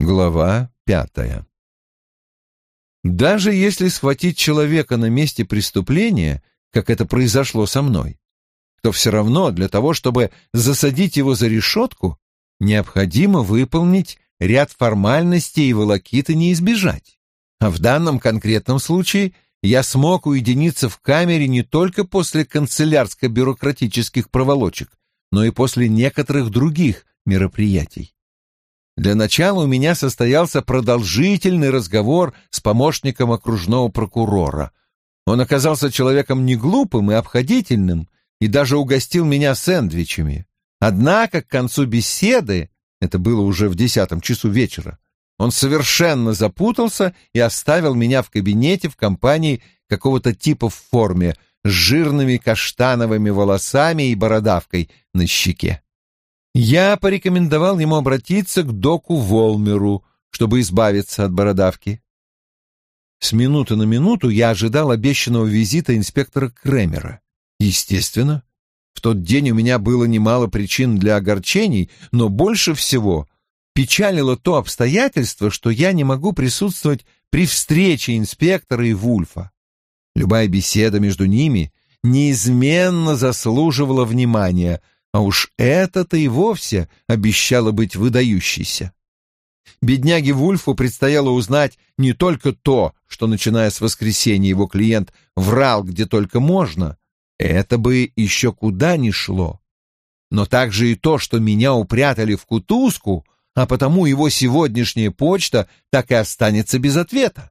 Глава 5. Даже если схватить человека на месте преступления, как это произошло со мной, то все равно для того, чтобы засадить его за решетку, необходимо выполнить ряд формальностей, и волокиты не избежать. А в данном конкретном случае я смог уединиться в камере не только после канцелярско-бюрократических проволочек, но и после некоторых других мероприятий. Для начала у меня состоялся продолжительный разговор с помощником окружного прокурора. Он оказался человеком неглупым и обходительным и даже угостил меня сэндвичами. Однако к концу беседы, это было уже в 10 часу вечера, он совершенно запутался и оставил меня в кабинете в компании какого-то типа в форме с жирными каштановыми волосами и бородавкой на щеке. Я порекомендовал ему обратиться к доку Волмеру, чтобы избавиться от бородавки. С минуты на минуту я ожидал обещанного визита инспектора Кремера. Естественно, в тот день у меня было немало причин для огорчений, но больше всего печалило то обстоятельство, что я не могу присутствовать при встрече инспектора и Вульфа. Любая беседа между ними неизменно заслуживала внимания, а уж это-то и вовсе обещало быть выдающейся. Бедняге Вульфу предстояло узнать не только то, что, начиная с воскресенья, его клиент врал где только можно, это бы еще куда ни шло, но также и то, что меня упрятали в кутузку, а потому его сегодняшняя почта так и останется без ответа.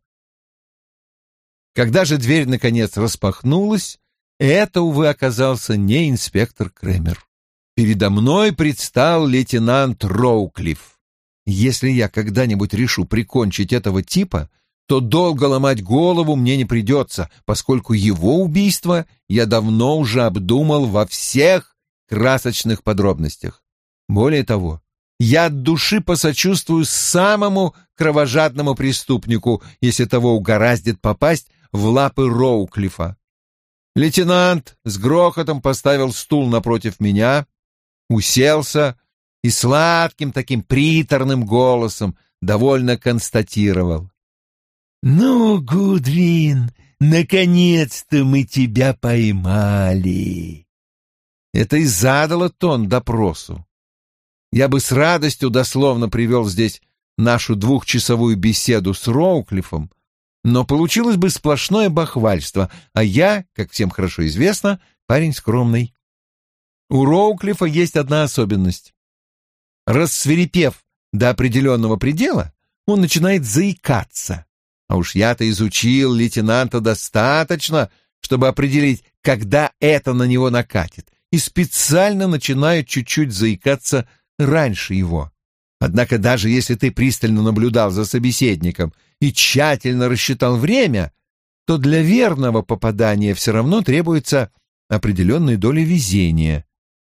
Когда же дверь наконец распахнулась, это, увы, оказался не инспектор Кремер. Передо мной предстал лейтенант Роуклифф. Если я когда-нибудь решу прикончить этого типа, то долго ломать голову мне не придется, поскольку его убийство я давно уже обдумал во всех красочных подробностях. Более того, я от души посочувствую самому кровожадному преступнику, если того угораздит попасть в лапы Роуклиффа. Лейтенант с грохотом поставил стул напротив меня, уселся и сладким таким приторным голосом довольно констатировал: «Ну, Гудвин, наконец-то мы тебя поймали!» Это и задало тон допросу. Я бы с радостью дословно привел здесь нашу 2-часовую беседу с Роуклиффом, но получилось бы сплошное бахвальство, а я, как всем хорошо известно, парень скромный. У Роуклиффа есть одна особенность. Рассвирепев до определенного предела, он начинает заикаться. А уж я-то изучил лейтенанта достаточно, чтобы определить, когда это на него накатит, и специально начинаю чуть-чуть заикаться раньше его. Однако даже если ты пристально наблюдал за собеседником и тщательно рассчитал время, то для верного попадания все равно требуется определенная доля везения.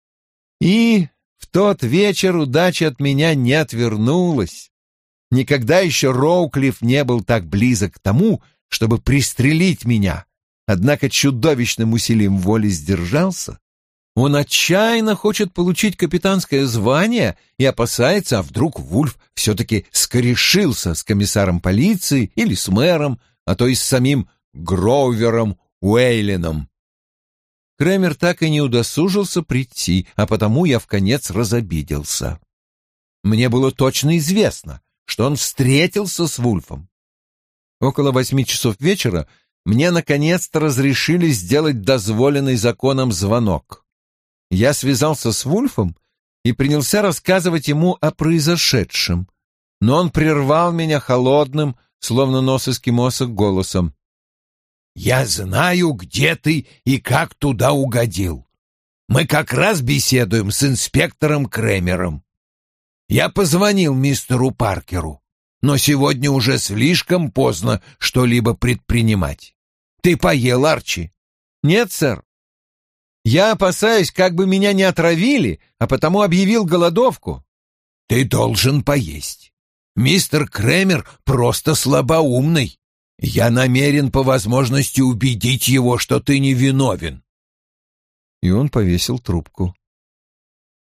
И в тот вечер удача от меня не отвернулась. Никогда еще Роуклифф не был так близок к тому, чтобы пристрелить меня, однако чудовищным усилием воли сдержался. Он отчаянно хочет получить капитанское звание и опасается, а вдруг Вульф все-таки скорешился с комиссаром полиции или с мэром, а то и с самим Гроувером Уэйленом. Кремер так и не удосужился прийти, а потому я вконец разобиделся. Мне было точно известно, что он встретился с Вульфом. Около 8 часов вечера мне наконец-то разрешили сделать дозволенный законом звонок. Я связался с Вульфом и принялся рассказывать ему о произошедшем, но он прервал меня холодным, словно нос эскимоса, голосом. «Я знаю, где ты и как туда угодил. Мы как раз беседуем с инспектором Кремером. Я позвонил мистеру Паркеру, но сегодня уже слишком поздно что-либо предпринимать. Ты поел, Арчи?» «Нет, сэр. Я опасаюсь, как бы меня не отравили, а потому объявил голодовку». «Ты должен поесть. Мистер Кремер просто слабоумный. Я намерен по возможности убедить его, что ты невиновен». И он повесил трубку.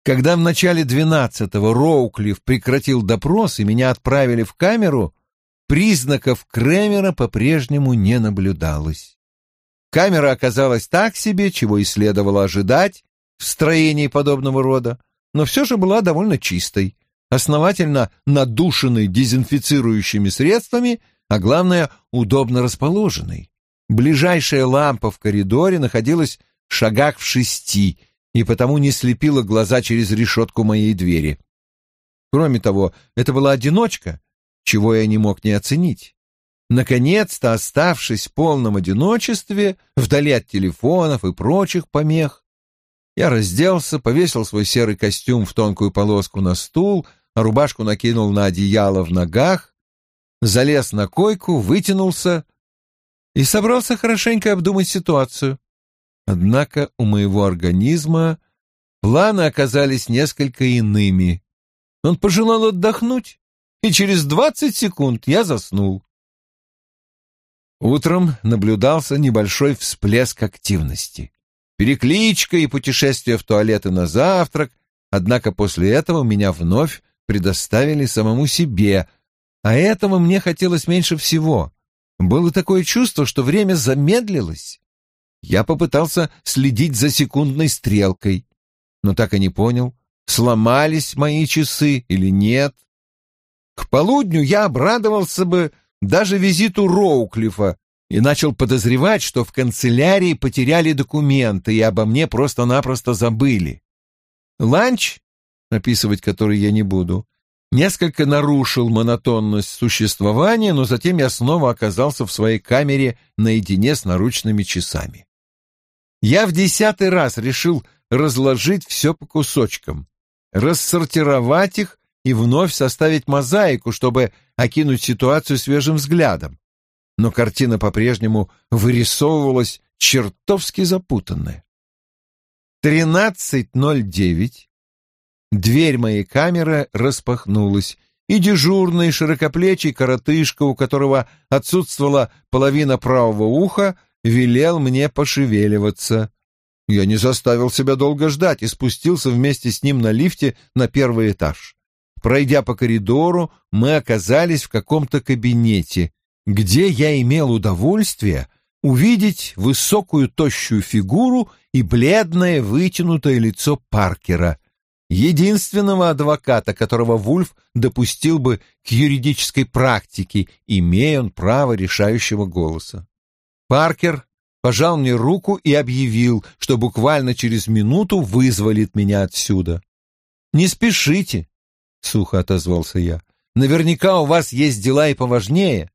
Когда в начале 12-го Роуклифф прекратил допрос и меня отправили в камеру, признаков Кремера по-прежнему не наблюдалось. Камера оказалась так себе, чего и следовало ожидать в строении подобного рода, но все же была довольно чистой, основательно надушенной дезинфицирующими средствами, а главное, удобно расположенной. Ближайшая лампа в коридоре находилась в шагах в 6 и потому не слепила глаза через решетку моей двери. Кроме того, это была одиночка, чего я не мог не оценить. Наконец-то, оставшись в полном одиночестве, вдали от телефонов и прочих помех, я разделся, повесил свой серый костюм в тонкую полоску на стул, а рубашку накинул на одеяло в ногах, залез на койку, вытянулся и собрался хорошенько обдумать ситуацию. Однако у моего организма планы оказались несколько иными. Он пожелал отдохнуть, и через 20 секунд я заснул. Утром наблюдался небольшой всплеск активности. Перекличка и путешествие в туалет и на завтрак, однако после этого меня вновь предоставили самому себе, а этого мне хотелось меньше всего. Было такое чувство, что время замедлилось. Я попытался следить за секундной стрелкой, но так и не понял, сломались мои часы или нет. К полудню я обрадовался бы даже визиту Роуклиффа и начал подозревать, что в канцелярии потеряли документы и обо мне просто-напросто забыли. Ланч, описывать который я не буду, несколько нарушил монотонность существования, но затем я снова оказался в своей камере наедине с наручными часами. Я в 10-й раз решил разложить все по кусочкам, рассортировать их и вновь составить мозаику, чтобы окинуть ситуацию свежим взглядом. Но картина по-прежнему вырисовывалась чертовски запутанная. 13:09. Дверь моей камеры распахнулась, и дежурный широкоплечий коротышка, у которого отсутствовала половина правого уха, велел мне пошевеливаться. Я не заставил себя долго ждать и спустился вместе с ним на лифте на 1-й этаж. Пройдя по коридору, мы оказались в каком-то кабинете, где я имел удовольствие увидеть высокую тощую фигуру и бледное вытянутое лицо Паркера, единственного адвоката, которого Вульф допустил бы к юридической практике, имея он право решающего голоса. Паркер пожал мне руку и объявил, что буквально через минуту вызволит меня отсюда. «Не спешите», — сухо отозвался я. «Наверняка у вас есть дела и поважнее».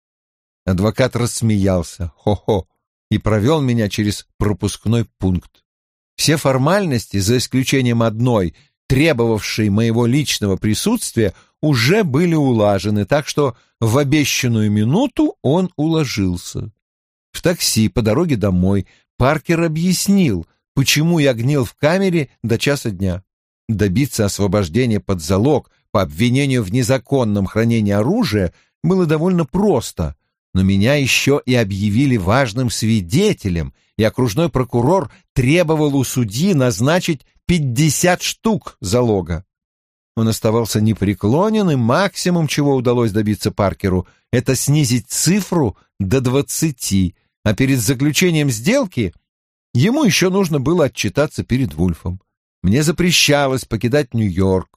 Адвокат рассмеялся, хо-хо, и провел меня через пропускной пункт. Все формальности, за исключением одной, требовавшей моего личного присутствия, уже были улажены, так что в обещанную минуту он уложился. В такси по дороге домой Паркер объяснил, почему я гнил в камере до часа дня. Добиться освобождения под залог по обвинению в незаконном хранении оружия было довольно просто, но меня еще и объявили важным свидетелем, и окружной прокурор требовал у судьи назначить 50 штук залога. Он оставался непреклонен, и максимум, чего удалось добиться Паркеру, это снизить цифру до 20, а перед заключением сделки ему еще нужно было отчитаться перед Вульфом. Мне запрещалось покидать Нью-Йорк.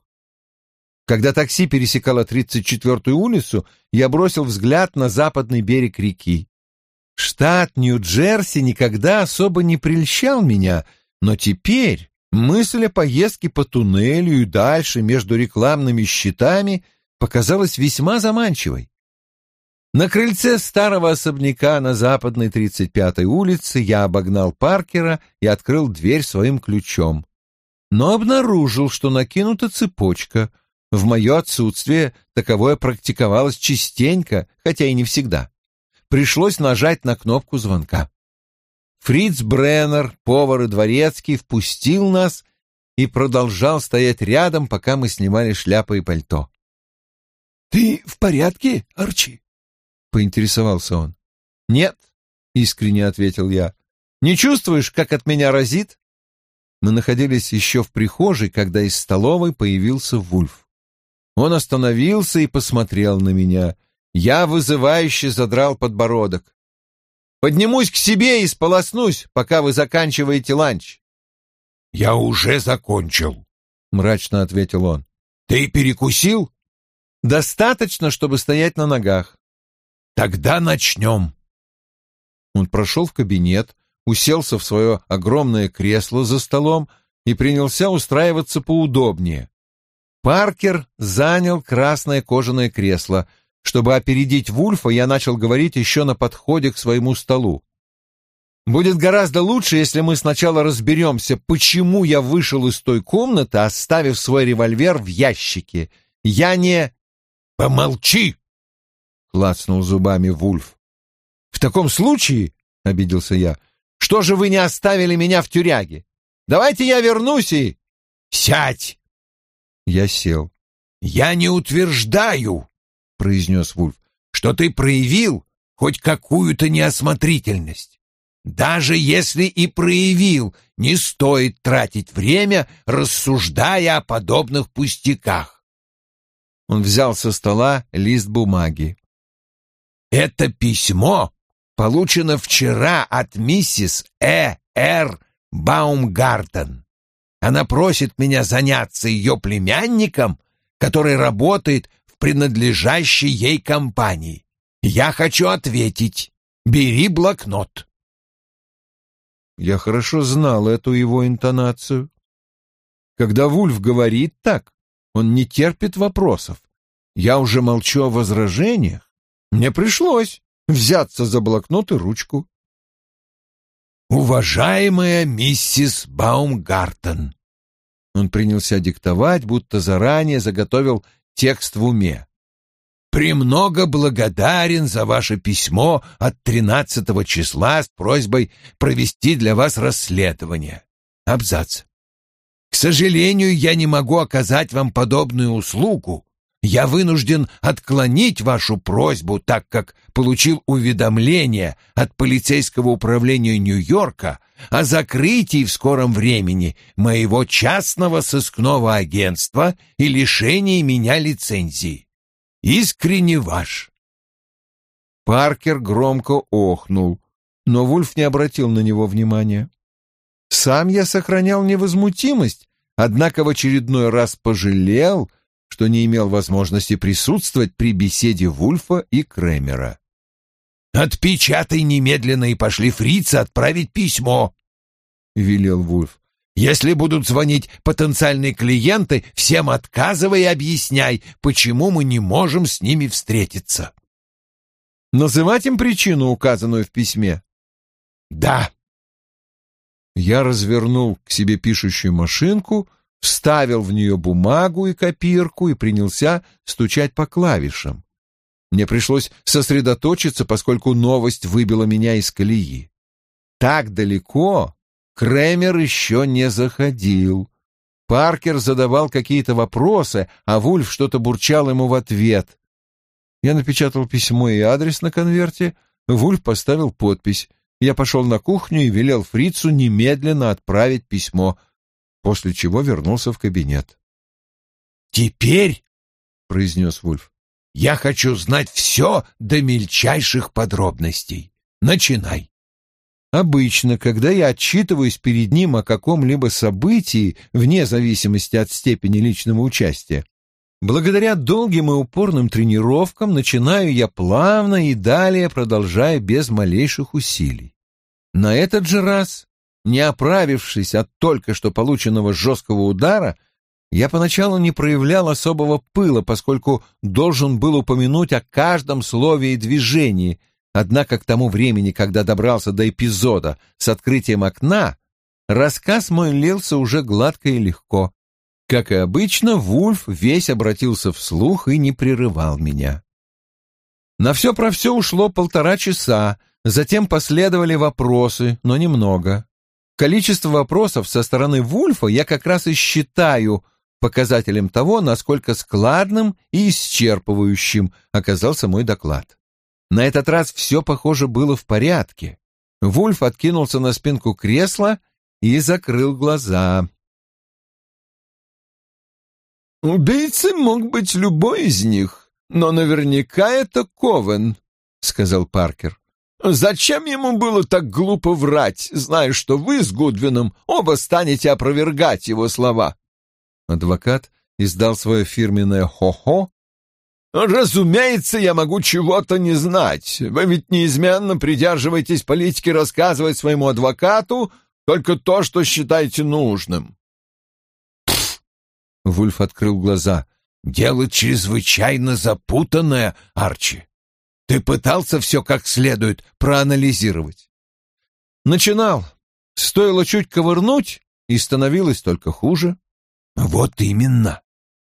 Когда такси пересекало 34-ю улицу, я бросил взгляд на западный берег реки. Штат Нью-Джерси никогда особо не прельщал меня, но теперь мысль о поездке по туннелю и дальше между рекламными щитами показалась весьма заманчивой. На крыльце старого особняка на западной 35-й улице я обогнал Паркера и открыл дверь своим ключом. Но обнаружил, что накинута цепочка. В мое отсутствие таковое практиковалось частенько, хотя и не всегда. Пришлось нажать на кнопку звонка. Фриц Бреннер, повар и дворецкий, впустил нас и продолжал стоять рядом, пока мы снимали шляпы и пальто. «Ты в порядке, Арчи?» — поинтересовался он. «Нет», — искренне ответил я. «Не чувствуешь, как от меня разит?» Мы находились еще в прихожей, когда из столовой появился Вульф. Он остановился и посмотрел на меня. Я вызывающе задрал подбородок. «Поднимусь к себе и сполоснусь, пока вы заканчиваете ланч». «Я уже закончил», — мрачно ответил он. «Ты перекусил?» «Достаточно, чтобы стоять на ногах». «Тогда начнем». Он прошел в кабинет, уселся в свое огромное кресло за столом и принялся устраиваться поудобнее. Паркер занял красное кожаное кресло. Чтобы опередить Вульфа, я начал говорить еще на подходе к своему столу. «Будет гораздо лучше, если мы сначала разберемся, почему я вышел из той комнаты, оставив свой револьвер в ящике. Я не...» «Помолчи!» — клацнул зубами Вульф. «В таком случае, — обиделся я, — что же вы не оставили меня в тюряге? Давайте я вернусь и...» «Сядь!» Я сел. «Я не утверждаю, — произнес Вульф, — что ты проявил хоть какую-то неосмотрительность. Даже если и проявил, не стоит тратить время, рассуждая о подобных пустяках». Он взял со стола лист бумаги. «Это письмо получено вчера от миссис Р. Баумгартен. Она просит меня заняться ее племянником, который работает в принадлежащей ей компании. Я хочу ответить. Бери блокнот». Я хорошо знал эту его интонацию. Когда Вульф говорит так, он не терпит вопросов. Я уже молчу о возражениях. Мне пришлось взяться за блокнот и ручку. «Уважаемая миссис Баумгартен», он принялся диктовать, будто заранее заготовил текст в уме. «Премного благодарен за ваше письмо от 13 числа с просьбой провести для вас расследование. Абзац. К сожалению, я не могу оказать вам подобную услугу. Я вынужден отклонить вашу просьбу, так как получил уведомление от полицейского управления Нью-Йорка о закрытии в скором времени моего частного сыскного агентства и лишении меня лицензии. Искренне ваш». Паркер громко охнул, но Вульф не обратил на него внимания. Сам я сохранял невозмутимость, однако в очередной раз пожалел, что не имел возможности присутствовать при беседе Вульфа и Кремера. «Отпечатай немедленно и пошли фрица отправить письмо», — велел Вульф. «Если будут звонить потенциальные клиенты, всем отказывай и объясняй, почему мы не можем с ними встретиться». «Называть им причину, указанную в письме?» «Да». Я развернул к себе пишущую машинку, вставил в нее бумагу и копирку и принялся стучать по клавишам. Мне пришлось сосредоточиться, поскольку новость выбила меня из колеи. Так далеко Кремер еще не заходил. Паркер задавал какие-то вопросы, а Вульф что-то бурчал ему в ответ. Я напечатал письмо и адрес на конверте, Вульф поставил подпись. Я пошел на кухню и велел фрицу немедленно отправить письмо, после чего вернулся в кабинет. «Теперь, — произнес Вульф, — я хочу знать все до мельчайших подробностей. Начинай». Обычно, когда я отчитываюсь перед ним о каком-либо событии, вне зависимости от степени личного участия, благодаря долгим и упорным тренировкам начинаю я плавно и далее продолжаю без малейших усилий. На этот же раз, не оправившись от только что полученного жесткого удара, я поначалу не проявлял особого пыла, поскольку должен был упомянуть о каждом слове и движении, однако к тому времени, когда добрался до эпизода с открытием окна, рассказ мой лился уже гладко и легко. Как и обычно, Вульф весь обратился вслух и не прерывал меня. На все про все ушло 1,5 часа, затем последовали вопросы, но немного. Количество вопросов со стороны Вульфа я как раз и считаю показателем того, насколько складным и исчерпывающим оказался мой доклад. На этот раз все, похоже, было в порядке. Вульф откинулся на спинку кресла и закрыл глаза. «Убийцей мог быть любой из них, но наверняка это Ковен», — сказал Паркер. «Зачем ему было так глупо врать, зная, что вы с Гудвином оба станете опровергать его слова?» Адвокат издал свое фирменное «хо-хо». «Разумеется, я могу чего-то не знать. Вы ведь неизменно придерживаетесь политики рассказывать своему адвокату только то, что считаете нужным». Вульф открыл глаза. «Дело чрезвычайно запутанное, Арчи. Ты пытался все как следует проанализировать?» Начинал. Стоило чуть ковырнуть, и становилось только хуже. «Вот именно.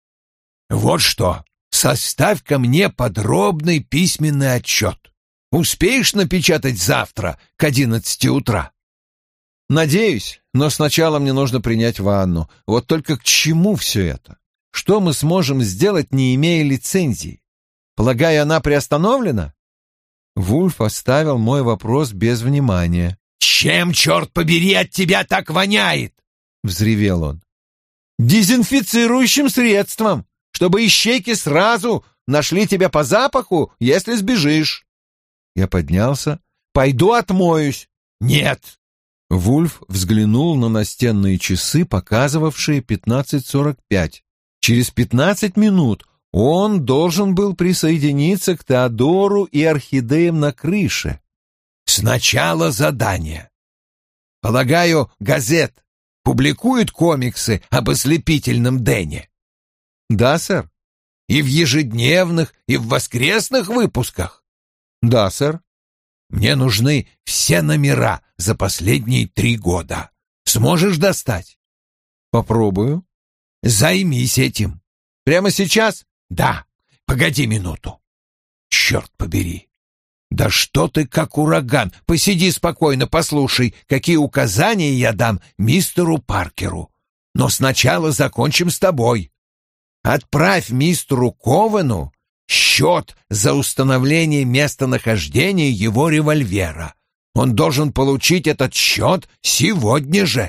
Вот что. Составь-ка мне подробный письменный отчет. Успеешь напечатать завтра к 11 утра?» «Надеюсь, но сначала мне нужно принять ванну. Вот только к чему все это? Что мы сможем сделать, не имея лицензии? Полагаю, она приостановлена?» Вульф оставил мой вопрос без внимания. «Чем, черт побери, от тебя так воняет?» — взревел он. «Дезинфицирующим средством, чтобы ищейки сразу нашли тебя по запаху, если сбежишь». Я поднялся. «Пойду отмоюсь». «Нет». Вульф взглянул на настенные часы, показывавшие 15:45. Через 15 минут он должен был присоединиться к Теодору и орхидеям на крыше. «Сначала задание. Полагаю, газет публикует комиксы об ослепительном Дэне?» «Да, сэр». «И в ежедневных, и в воскресных выпусках?» «Да, сэр». «Мне нужны все номера за последние 3 года. Сможешь достать?» «Попробую». «Займись этим». «Прямо сейчас?» «Да. Погоди минуту». «Черт побери. Да что ты как ураган. Посиди спокойно, послушай, какие указания я дам мистеру Паркеру. Но сначала закончим с тобой. Отправь мистеру Ковену счет за установление местонахождения его револьвера. Он должен получить этот счет сегодня же».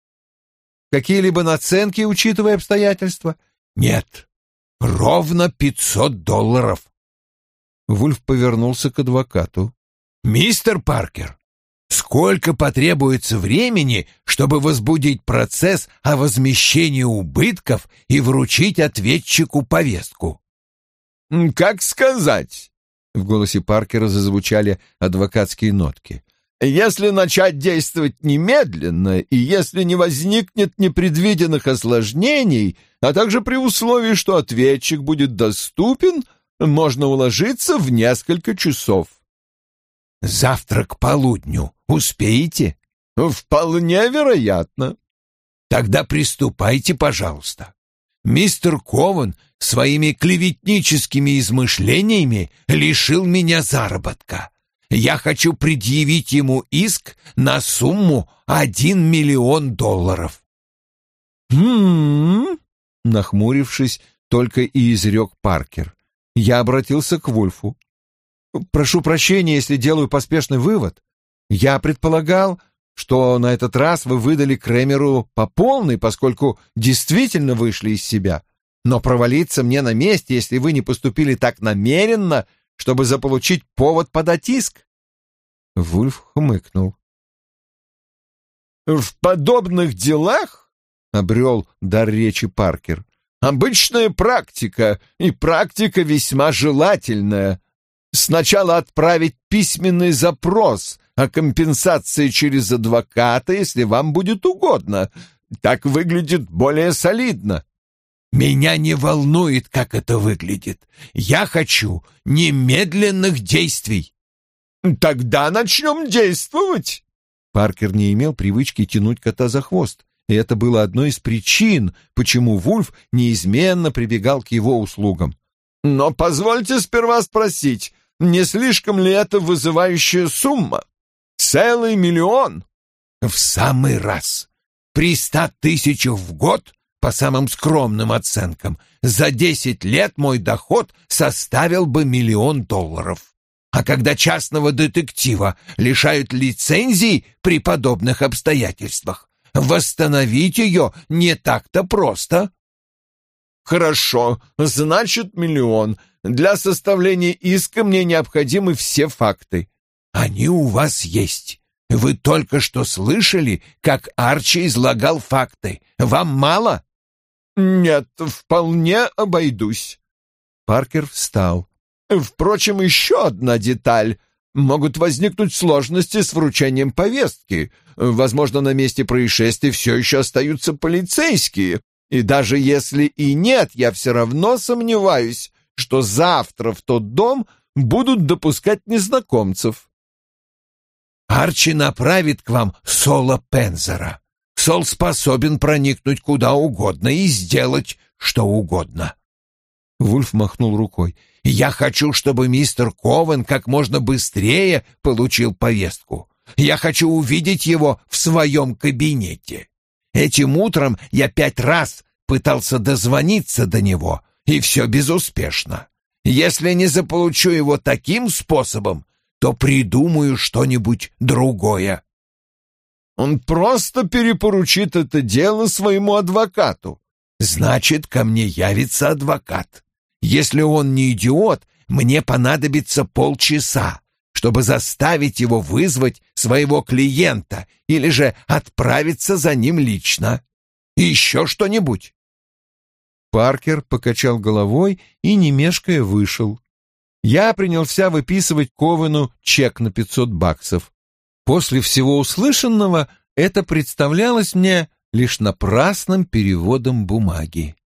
«Какие-либо наценки, учитывая обстоятельства?» «Нет, ровно $500». Вульф повернулся к адвокату. «Мистер Паркер, сколько потребуется времени, чтобы возбудить процесс о возмещении убытков и вручить ответчику повестку?» «Как сказать?» — в голосе Паркера зазвучали адвокатские нотки. «Если начать действовать немедленно, и если не возникнет непредвиденных осложнений, а также при условии, что ответчик будет доступен, можно уложиться в несколько часов». «Завтра к полудню успеете?» «Вполне вероятно». «Тогда приступайте, пожалуйста. Мистер Ковен своими клеветническими измышлениями лишил меня заработка. Я хочу предъявить ему иск на сумму $1 миллион». Нахмурившись, только и изрек Паркер. Я обратился к Вульфу. «Прошу прощения, если делаю поспешный вывод. Я предполагал, что на этот раз вы выдали Кремеру по полной, поскольку действительно вышли из себя. Но провалиться мне на месте, если вы не поступили так намеренно, чтобы заполучить повод подать иск». Вульф хмыкнул. «В подобных делах, — обрел дар речи Паркер, — обычная практика, и практика весьма желательная. Сначала отправить письменный запрос о компенсации через адвоката, если вам будет угодно. Так выглядит более солидно». «Меня не волнует, как это выглядит. Я хочу немедленных действий». «Тогда начнем действовать». Паркер не имел привычки тянуть кота за хвост, и это было одной из причин, почему Вульф неизменно прибегал к его услугам. «Но позвольте сперва спросить, не слишком ли это вызывающая сумма? $1 миллион?» «В самый раз. При 100 000 в год, по самым скромным оценкам, за 10 лет мой доход составил бы $1 миллион. А когда частного детектива лишают лицензии при подобных обстоятельствах, Восстановить ее не так-то просто. Хорошо, значит, 1 миллион. Для составления иска мне необходимы все факты. Они у вас есть. Вы только что слышали, как Арчи излагал факты. Вам мало? Нет, вполне обойдусь. Паркер встал. Впрочем, еще одна деталь. Могут возникнуть сложности с вручением повестки. Возможно, на месте происшествия все еще остаются полицейские. И даже если и нет, я все равно сомневаюсь, что завтра в тот дом будут допускать незнакомцев. Арчи направит к вам Сола Пензера. Сол способен проникнуть куда угодно и сделать что угодно. Вульф махнул рукой. Я хочу, чтобы мистер Ковен как можно быстрее получил повестку. Я хочу увидеть его в своем кабинете. Этим утром я 5 раз пытался дозвониться до него, и все безуспешно. Если не заполучу его таким способом, то придумаю что-нибудь другое. Он просто перепоручит это дело своему адвокату. Значит, ко мне явится адвокат. Если он не идиот, мне понадобится полчаса, чтобы заставить его вызвать своего клиента или же отправиться за ним лично. И еще что-нибудь. Паркер покачал головой и, не мешкая, вышел. Я принялся выписывать Ковену чек на $500. После всего услышанного это представлялось мне лишь напрасным переводом бумаги.